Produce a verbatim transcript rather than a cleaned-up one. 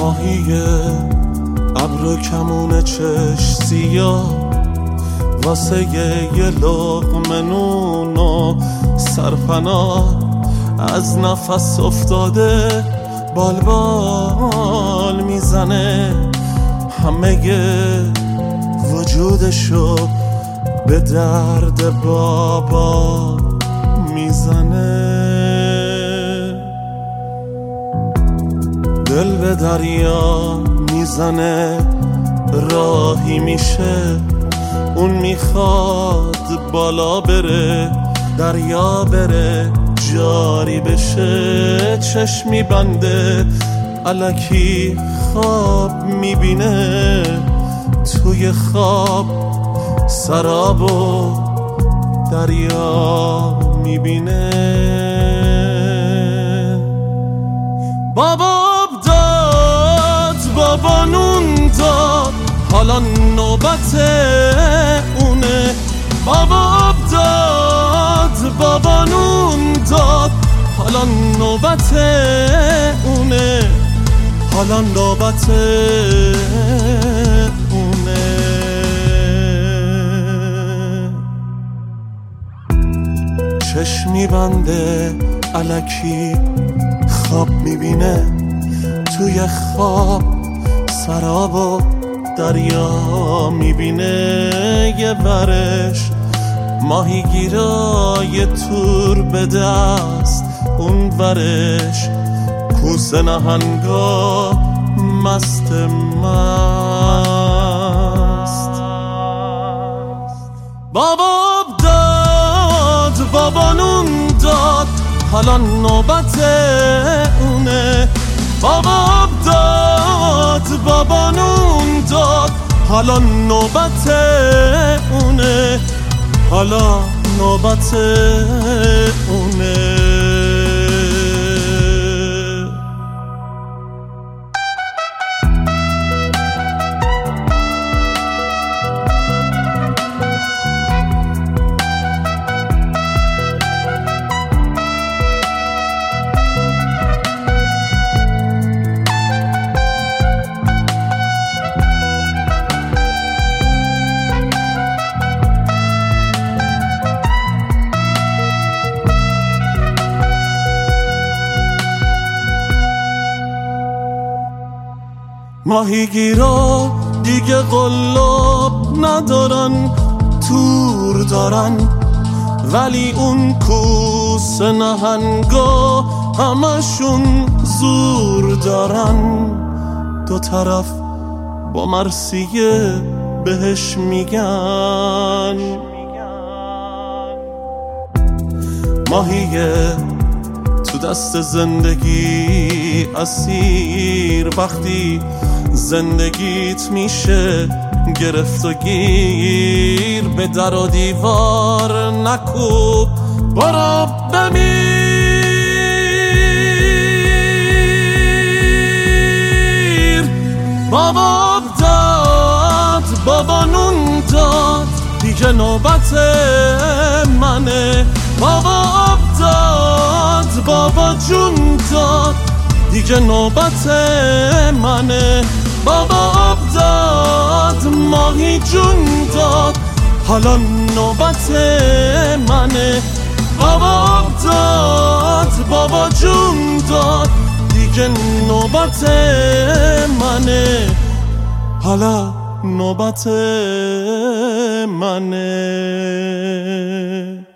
ماهی ابر کمون چش سیاه واسه یه لقمه نون و سرپناه از نفس افتاده بال بال میزنه، همه وجودشو به درد بابا میزنه. دل به دریا میزنه راهی میشه، اون میخواد بالا بره دریا بره جاری بشه، چشمی بنده الکی خواب میبینه، توی خواب سراب و دریا میبینه. بابا داد بابا نون داد حالا نوبت اونه، بابا داد بابا نون داد حالا نوبت اونه، حالا نوبت اونه. چشمی بنده الکی خواب میبینه، توی خواب سراب و دریا میبینه، یه ورش ماهیگیرای تور به دست، اون ورش کوسه نهنگا مست مست. بابا داد بابا نون داد حالا نوبت اونه، بابا داد بابا نون داد حالا نوبت اونه، حالا نوبت اونه. ماهیگیرا دیگه قلاب ندارن تور دارن، ولی اون کوسه نهنگا همشون زور دارن، دو طرف با مرثیه بهش میگن. ماهیه تو دست زندگی اسیر، وقتی زندگیت میشه گرفت و گیر، به در و دیوار نکوب برو بمیر. بابا داد بابا نون داد دیگه نوبت منه، بابا داد بابا جون داد دیگه نوبت منه، بابا آب داد ماهی جون داد حالا نوبت منه، بابا آب داد بابا جون داد دیگه نوبت منه، حالا نوبت منه.